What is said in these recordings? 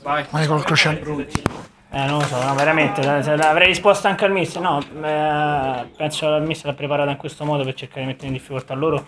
Michael Crociani. Non lo so, no, veramente, avrei risposto anche al mister, no, penso che il mister l'ha preparata in questo modo per cercare di mettere in difficoltà loro.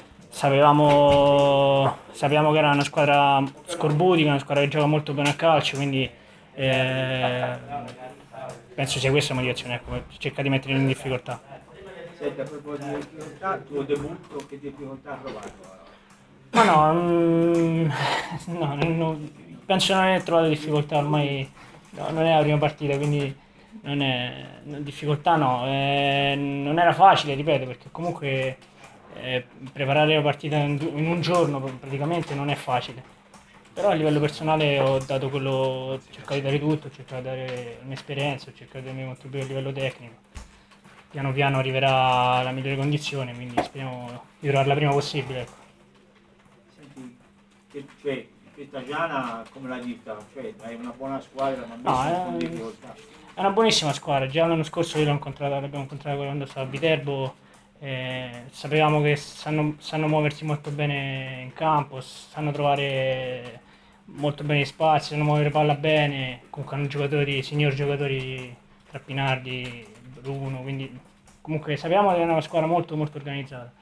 Sapevamo che era una squadra scorbutica, una squadra che gioca molto bene a calcio, quindi eh, penso sia questa la motivazione, ecco, cerca di metterli in difficoltà. Senti, a proposito di difficoltà, il tuo debutto, che difficoltà hai trovato? Ma no, no, penso non aver trovato difficoltà ormai, no, non è la prima partita, quindi difficoltà no, non era facile, ripeto, perché comunque preparare la partita in un giorno praticamente non è facile, però a livello personale ho dato quello, ho cercato di dare tutto, ho cercato di dare la mia esperienza, ho cercato di darmi contribuire a livello tecnico, piano piano arriverà la migliore condizione, quindi speriamo di trovarla prima possibile, ecco. Senti, cioè, questa Giana come l'hai vista? Cioè, hai una buona squadra, ma No, messa in difficoltà. è una buonissima squadra, già l'anno scorso io l'abbiamo incontrata quando stava a Viterbo, sapevamo che sanno muoversi molto bene in campo, sanno trovare molto bene gli spazi, sanno muovere palla bene, comunque hanno giocatori, signor giocatori tra Pinardi, Bruno, quindi comunque sapevamo che è una squadra molto molto organizzata.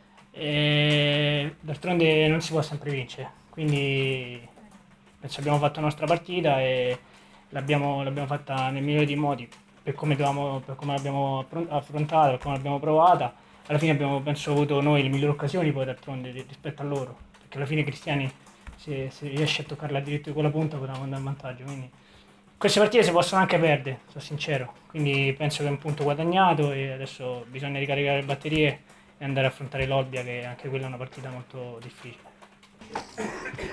E d'altronde non si può sempre vincere, quindi penso abbiamo fatto la nostra partita e l'abbiamo fatta nel migliore dei modi per come l'abbiamo affrontata, per come l'abbiamo provata. Alla fine abbiamo penso avuto noi le migliori occasioni poi d'altronde rispetto a loro, perché alla fine Cristiani se riesce a toccarla addirittura con la punta potevamo andare in vantaggio. Quindi queste partite si possono anche perdere, sono sincero. Quindi penso che è un punto guadagnato e adesso bisogna ricaricare le batterie e andare a affrontare l'Olbia, che anche quella è una partita molto difficile.